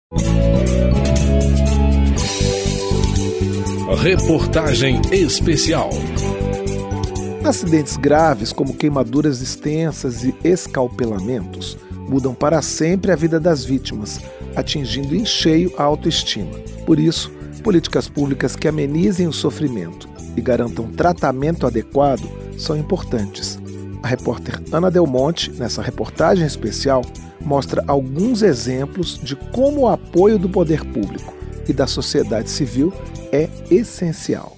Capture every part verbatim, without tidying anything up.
Reportagem especial. Acidentes graves, como queimaduras extensas e escalpelamentos, mudam para sempre a vida das vítimas, atingindo em cheio a autoestima. Por isso, políticas públicas que amenizem o sofrimento e garantam tratamento adequado são importantes. A repórter Ana Del Monte, nessa reportagem especial, mostra alguns exemplos de como o apoio do poder público e da sociedade civil é essencial.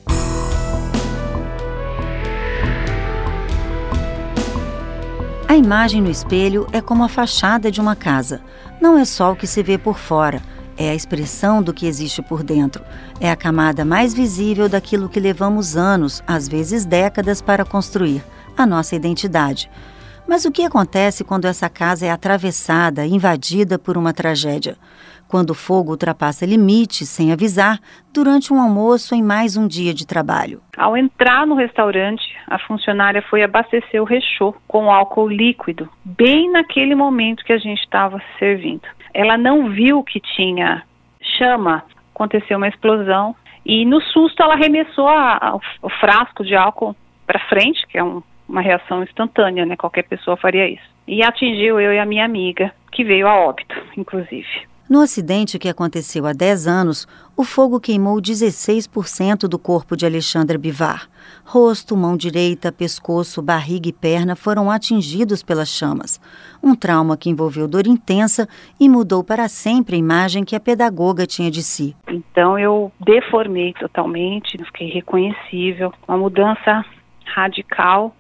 A imagem no espelho é como a fachada de uma casa. Não é só o que se vê por fora, é a expressão do que existe por dentro. É a camada mais visível daquilo que levamos anos, às vezes décadas, para construir, a nossa identidade. Mas o que acontece quando essa casa é atravessada, invadida por uma tragédia? Quando o fogo ultrapassa limites sem avisar, durante um almoço em mais um dia de trabalho. Ao entrar no restaurante, a funcionária foi abastecer o rechô com álcool líquido, bem naquele momento que a gente estava servindo. Ela não viu que tinha chama, aconteceu uma explosão e no susto ela arremessou a, a, o frasco de álcool para frente, que é um, uma reação instantânea, né? Qualquer pessoa faria isso. E atingiu eu e a minha amiga, que veio a óbito, inclusive. No acidente que aconteceu há dez anos, o fogo queimou dezesseis por cento do corpo de Alexandra Bivar. Rosto, mão direita, pescoço, barriga e perna foram atingidos pelas chamas. Um trauma que envolveu dor intensa e mudou para sempre a imagem que a pedagoga tinha de si. Então eu deformei totalmente, fiquei irreconhecível, uma mudança radical.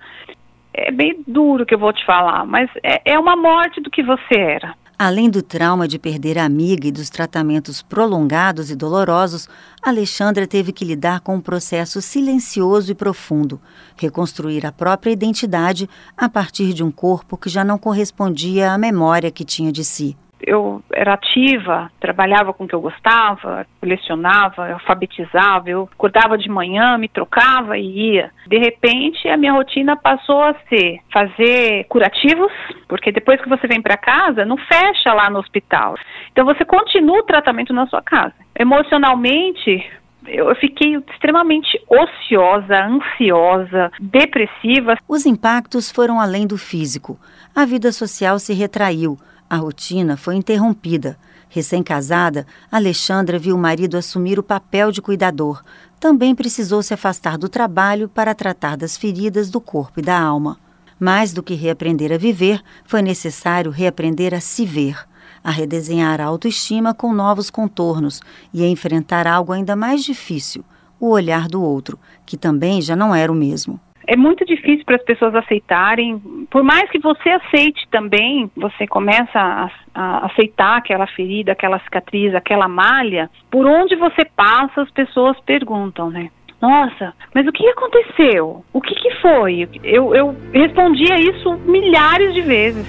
É bem duro que eu vou te falar, mas é, é uma morte do que você era. Além do trauma de perder a amiga e dos tratamentos prolongados e dolorosos, Alexandra teve que lidar com um processo silencioso e profundo, reconstruir a própria identidade a partir de um corpo que já não correspondia à memória que tinha de si. Eu era ativa, trabalhava com o que eu gostava, lecionava, eu alfabetizava, eu acordava de manhã, me trocava e ia. De repente, a minha rotina passou a ser fazer curativos, porque depois que você vem para casa, não fecha lá no hospital. Então, você continua o tratamento na sua casa. Emocionalmente, eu fiquei extremamente ociosa, ansiosa, depressiva. Os impactos foram além do físico. A vida social se retraiu. A rotina foi interrompida. Recém-casada, Alexandra viu o marido assumir o papel de cuidador. Também precisou se afastar do trabalho para tratar das feridas do corpo e da alma. Mais do que reaprender a viver, foi necessário reaprender a se ver, a redesenhar a autoestima com novos contornos e a enfrentar algo ainda mais difícil, o olhar do outro, que também já não era o mesmo. É muito difícil para as pessoas aceitarem, por mais que você aceite também, você começa a, a aceitar aquela ferida, aquela cicatriz, aquela malha, por onde você passa as pessoas perguntam, né? Nossa, mas o que aconteceu? O que, que foi? Eu, eu respondia isso milhares de vezes.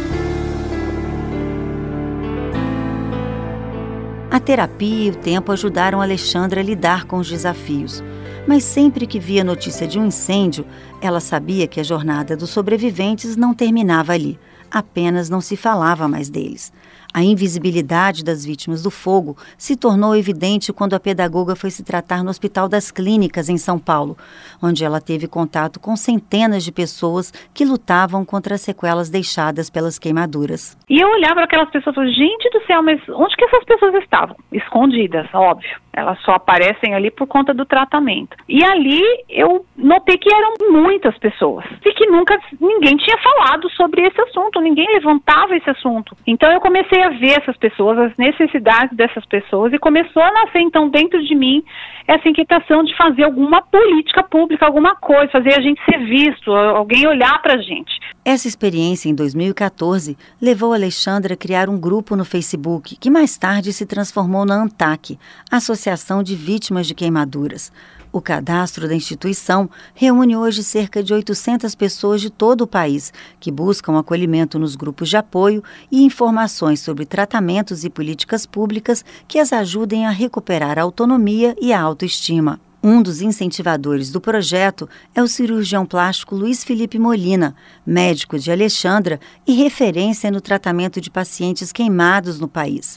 A terapia e o tempo ajudaram Alexandra a lidar com os desafios. Mas sempre que via notícia de um incêndio, ela sabia que a jornada dos sobreviventes não terminava ali, apenas não se falava mais deles. A invisibilidade das vítimas do fogo se tornou evidente quando a pedagoga foi se tratar no Hospital das Clínicas, em São Paulo, onde ela teve contato com centenas de pessoas que lutavam contra as sequelas deixadas pelas queimaduras. E eu olhava para aquelas pessoas e falava, gente do céu, mas onde que essas pessoas estavam? Escondidas, óbvio. Elas só aparecem ali por conta do tratamento. E ali eu notei que eram muitas pessoas. E que nunca ninguém tinha falado sobre esse assunto, ninguém levantava esse assunto. Então eu comecei a ver essas pessoas, as necessidades dessas pessoas, e começou a nascer então dentro de mim essa inquietação de fazer alguma política pública, alguma coisa, fazer a gente ser visto, alguém olhar pra gente. Essa experiência em dois mil e quatorze levou Alexandra a criar um grupo no Facebook, que mais tarde se transformou na ANTAC, Associação de Vítimas de Queimaduras. O cadastro da instituição reúne hoje cerca de oitocentas pessoas de todo o país, que buscam acolhimento nos grupos de apoio e informações sobre tratamentos e políticas públicas que as ajudem a recuperar a autonomia e a autoestima. Um dos incentivadores do projeto é o cirurgião plástico Luiz Felipe Molina, médico de Alexandra e referência no tratamento de pacientes queimados no país.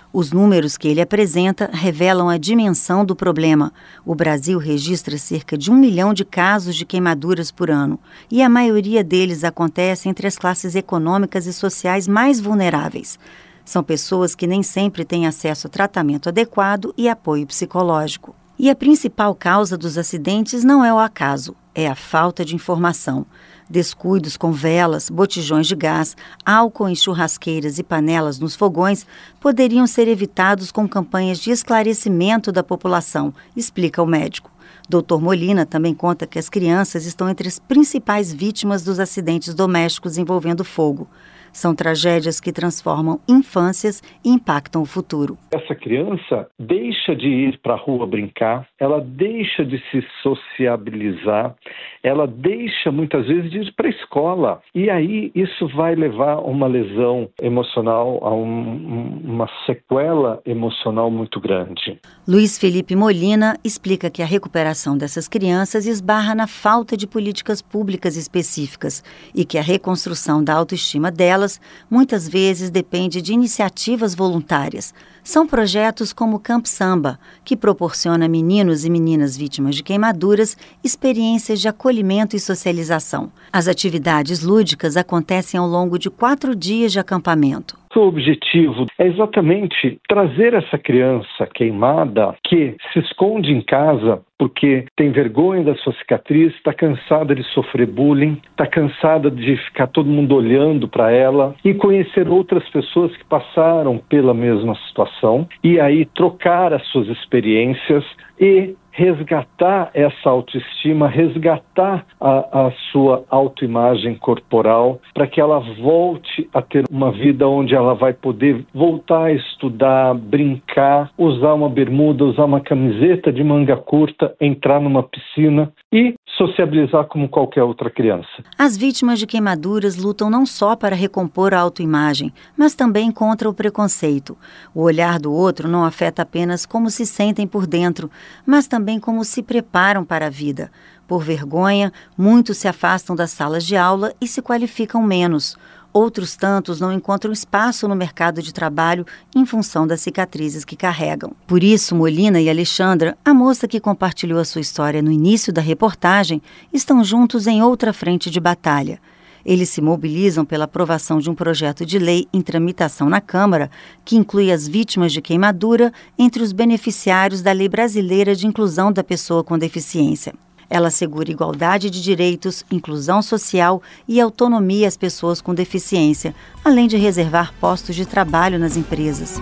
Os números que ele apresenta revelam a dimensão do problema. O Brasil registra cerca de um milhão de casos de queimaduras por ano, e a maioria deles acontece entre as classes econômicas e sociais mais vulneráveis. São pessoas que nem sempre têm acesso a tratamento adequado e apoio psicológico. E a principal causa dos acidentes não é o acaso, é a falta de informação. Descuidos com velas, botijões de gás, álcool em churrasqueiras e panelas nos fogões poderiam ser evitados com campanhas de esclarecimento da população, explica o médico. doutor Molina também conta que as crianças estão entre as principais vítimas dos acidentes domésticos envolvendo fogo. São tragédias que transformam infâncias e impactam o futuro. Essa criança deixa de ir para a rua brincar, ela deixa de se sociabilizar, ela deixa muitas vezes de ir para a escola. E aí isso vai levar a uma lesão emocional, a um, uma sequela emocional muito grande. Luiz Felipe Molina explica que a recuperação dessas crianças esbarra na falta de políticas públicas específicas e que a reconstrução da autoestima delas muitas vezes depende de iniciativas voluntárias. São projetos como o Camp Samba, que proporciona a meninos e meninas vítimas de queimaduras experiências de acolhimento e socialização. As atividades lúdicas acontecem ao longo de quatro dias de acampamento. O objetivo é exatamente trazer essa criança queimada que se esconde em casa porque tem vergonha da sua cicatriz, está cansada de sofrer bullying, está cansada de ficar todo mundo olhando para ela, e conhecer outras pessoas que passaram pela mesma situação e aí trocar as suas experiências e resgatar essa autoestima, resgatar a, a sua autoimagem corporal para que ela volte a ter uma vida onde ela vai poder voltar a estudar, brincar, usar uma bermuda, usar uma camiseta de manga curta, entrar numa piscina e sociabilizar como qualquer outra criança. As vítimas de queimaduras lutam não só para recompor a autoimagem, mas também contra o preconceito. O olhar do outro não afeta apenas como se sentem por dentro, mas também como se preparam para a vida. Por vergonha, muitos se afastam das salas de aula e se qualificam menos. Outros tantos não encontram espaço no mercado de trabalho em função das cicatrizes que carregam. Por isso, Molina e Alexandra, a moça que compartilhou a sua história no início da reportagem, estão juntos em outra frente de batalha. Eles se mobilizam pela aprovação de um projeto de lei em tramitação na Câmara que inclui as vítimas de queimadura entre os beneficiários da Lei Brasileira de Inclusão da Pessoa com Deficiência. Ela assegura igualdade de direitos, inclusão social e autonomia às pessoas com deficiência, além de reservar postos de trabalho nas empresas.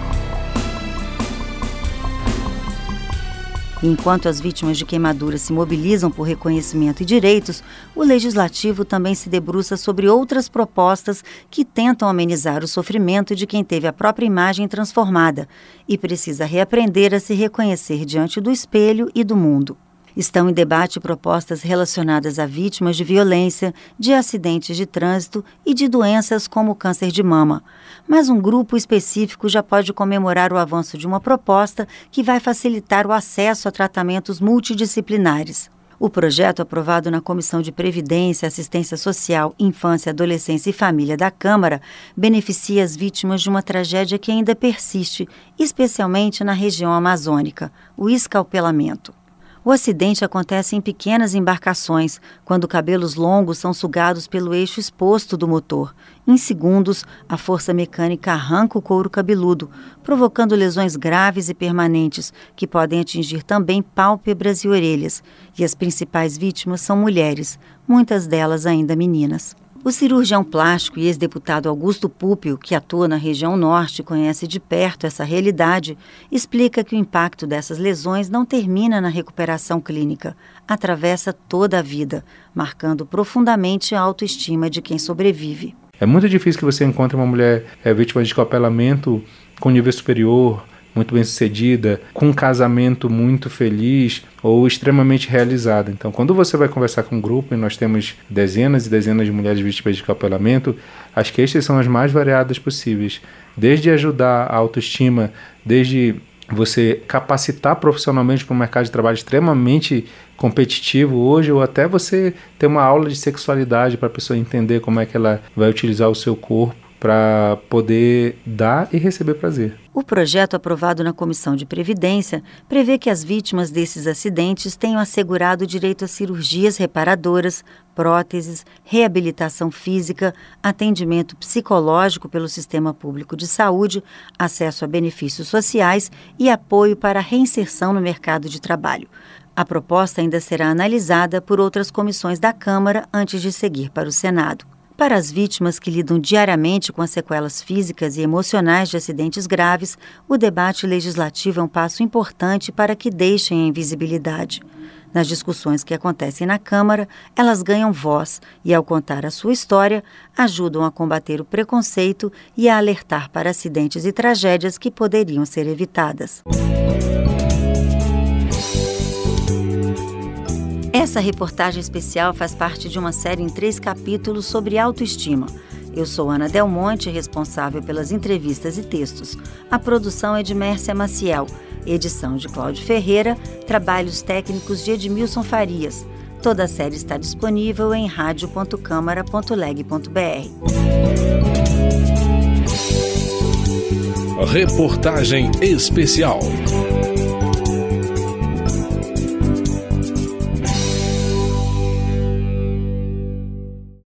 Enquanto as vítimas de queimaduras se mobilizam por reconhecimento e direitos, o Legislativo também se debruça sobre outras propostas que tentam amenizar o sofrimento de quem teve a própria imagem transformada e precisa reaprender a se reconhecer diante do espelho e do mundo. Estão em debate propostas relacionadas a vítimas de violência, de acidentes de trânsito e de doenças como o câncer de mama. Mas um grupo específico já pode comemorar o avanço de uma proposta que vai facilitar o acesso a tratamentos multidisciplinares. O projeto, aprovado na Comissão de Previdência, Assistência Social, Infância, Adolescência e Família da Câmara, beneficia as vítimas de uma tragédia que ainda persiste, especialmente na região amazônica, o escalpelamento. O acidente acontece em pequenas embarcações, quando cabelos longos são sugados pelo eixo exposto do motor. Em segundos, a força mecânica arranca o couro cabeludo, provocando lesões graves e permanentes, que podem atingir também pálpebras e orelhas. E as principais vítimas são mulheres, muitas delas ainda meninas. O cirurgião plástico e ex-deputado Augusto Púpio, que atua na região norte e conhece de perto essa realidade, explica que o impacto dessas lesões não termina na recuperação clínica, atravessa toda a vida, marcando profundamente a autoestima de quem sobrevive. É muito difícil que você encontre uma mulher é, vítima de escapelamento com nível superior, muito bem sucedida, com um casamento muito feliz ou extremamente realizado. Então, quando você vai conversar com um grupo, e nós temos dezenas e dezenas de mulheres vítimas de escapelamento, as queixas são as mais variadas possíveis. Desde ajudar a autoestima, desde você capacitar profissionalmente para um mercado de trabalho extremamente competitivo hoje, ou até você ter uma aula de sexualidade para a pessoa entender como é que ela vai utilizar o seu corpo. para poder dar e receber prazer. O projeto aprovado na Comissão de Previdência prevê que as vítimas desses acidentes tenham assegurado o direito a cirurgias reparadoras, próteses, reabilitação física, atendimento psicológico pelo Sistema Público de Saúde, acesso a benefícios sociais e apoio para a reinserção no mercado de trabalho. A proposta ainda será analisada por outras comissões da Câmara antes de seguir para o Senado. Para as vítimas que lidam diariamente com as sequelas físicas e emocionais de acidentes graves, o debate legislativo é um passo importante para que deixem a invisibilidade. Nas discussões que acontecem na Câmara, elas ganham voz e, ao contar a sua história, ajudam a combater o preconceito e a alertar para acidentes e tragédias que poderiam ser evitadas. Essa reportagem especial faz parte de uma série em três capítulos sobre autoestima. Eu sou Ana Del Monte, responsável pelas entrevistas e textos. A produção é de Mércia Maciel, edição de Cláudio Ferreira, trabalhos técnicos de Edmilson Farias. Toda a série está disponível em radio ponto câmara ponto leg ponto br. Reportagem especial.